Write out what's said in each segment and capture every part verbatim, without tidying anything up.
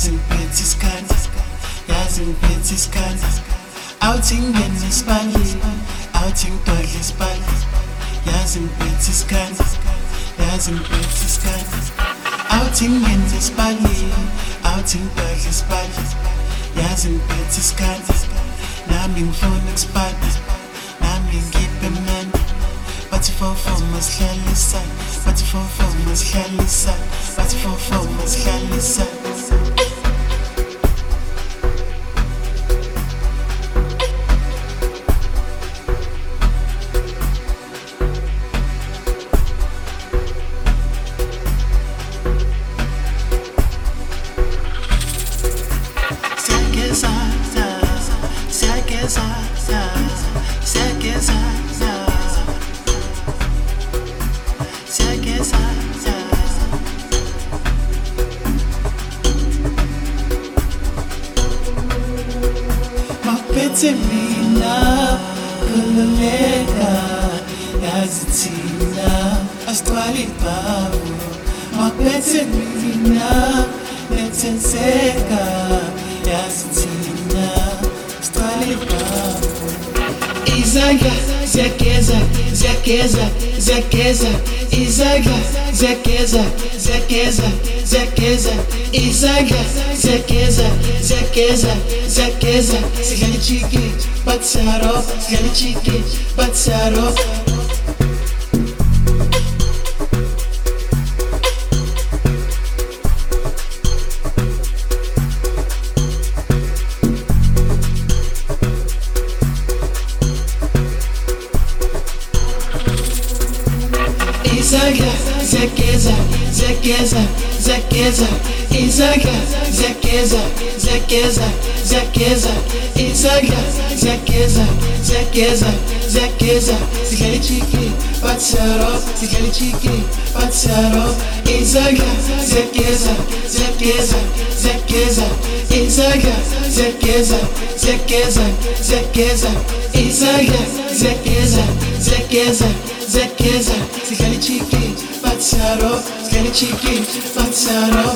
yazingiphethe isikhathi, yazingiphethe isikhathi. Awuthi ngingene isipali, awuthi ngidodle isipali, yazingiphethe isikhathi, yazingiphethe isikhathi. Awuthi ngingene isipali, awuthi ngidodle isipali, yazingiphethe isikhathi. Nami ngifuna ukusipata, nami ngiphe mnandi. Bathi fofo masihlalisane, bathi fofo masihlalisane, bathi fofo masihlalisane. Mapete mina kululeka yazitina astwali babu. Mapete mina netenseka yazitina astwali babu. Izandla ziyageza ziyageza ziyageza, izandla ziyageza ziyageza ziyageza, izandla ziyageza ziyageza ziyageza. Sidlala ichiki batsaro, sidlala ichiki batsaro. Izandla ziyageza ziyageza ziyageza, izandla ziyageza ziyageza ziyageza, izandla ziyageza ziyageza ziyageza. Sidlala ichiki batsaro, sidlala ichiki batsaro. Izandla ziyageza ziyageza ziyageza, izandla ziyageza ziyageza ziyageza, izandla ziyageza ziyageza ziyageza. Sidlala ichiki batsaro, sidlala ichiki batsaro.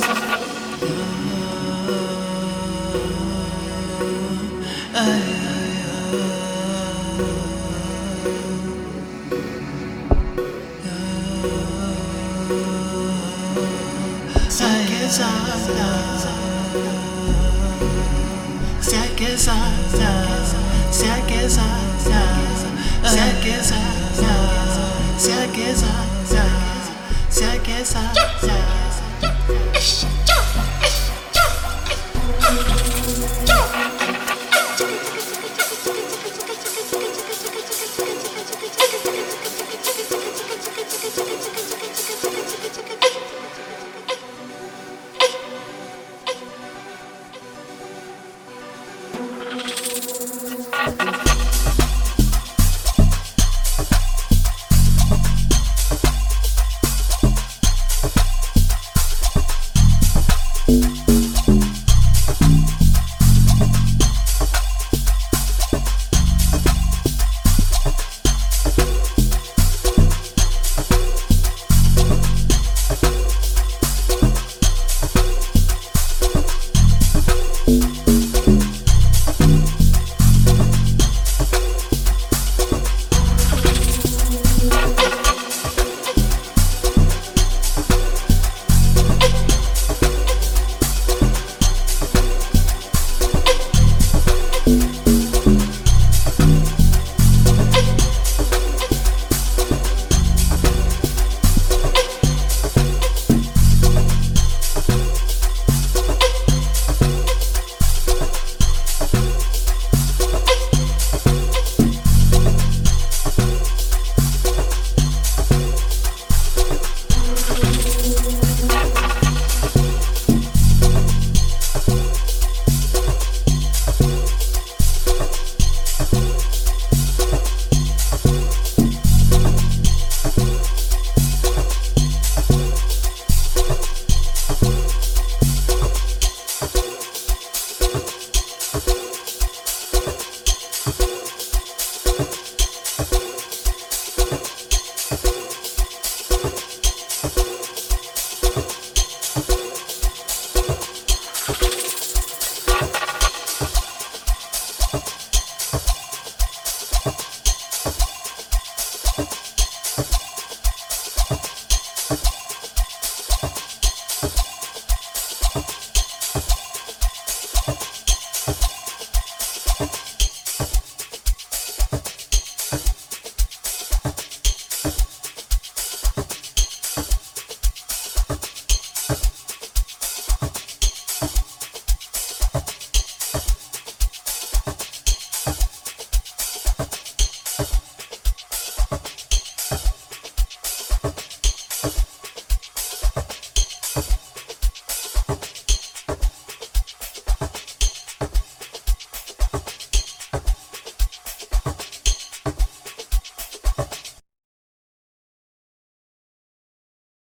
Ziyageza ziyageza ziyageza ziyageza ziyageza ziyageza ziyageza.